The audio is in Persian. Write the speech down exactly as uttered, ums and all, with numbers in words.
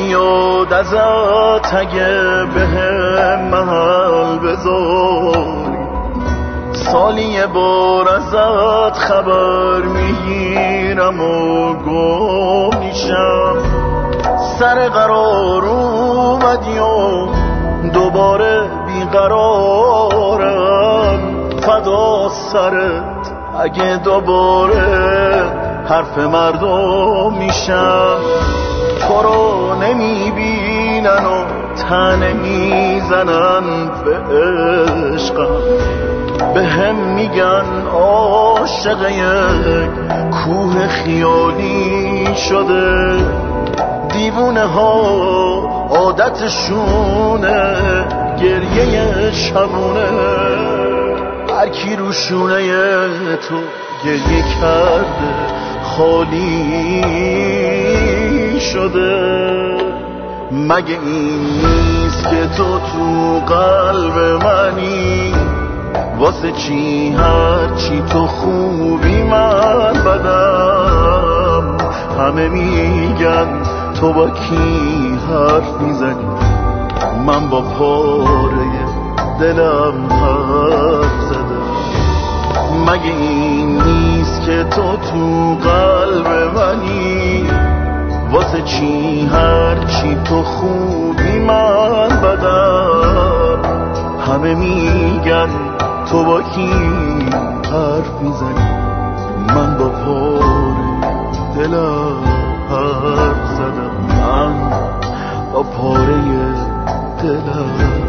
بیاد ازت اگه به هم محل بذاری، سالی یه بار ازت خبر میگیرم و گم میشم. سر قرار اومدی و دوباره بیقرارم، فدا سرت اگه دوباره حرف مردم میشم. تو رو نمیبینن و تنه میزنن به عشقم، به هم میگن عاشق یک کوه خیالی شده. دیوونه ها عادتشونه گریه شبونه، هر کی رو شونه تو گریه کرده خالی شده. مگه این نیست که تو تو قلب منی؟ واسه چی هر چی تو خوبی من بدم؟ همه میگن تو با کی حرف میزنی، من با پاره دلم حرف زدم. مگه این نیست که تو تو قلب منی؟ واسه چی هر چی تو خوبی من بدم؟ همه میگن تو با کی حرف میزنی، من با پاره دلم حرف زدم. من با پاره دلم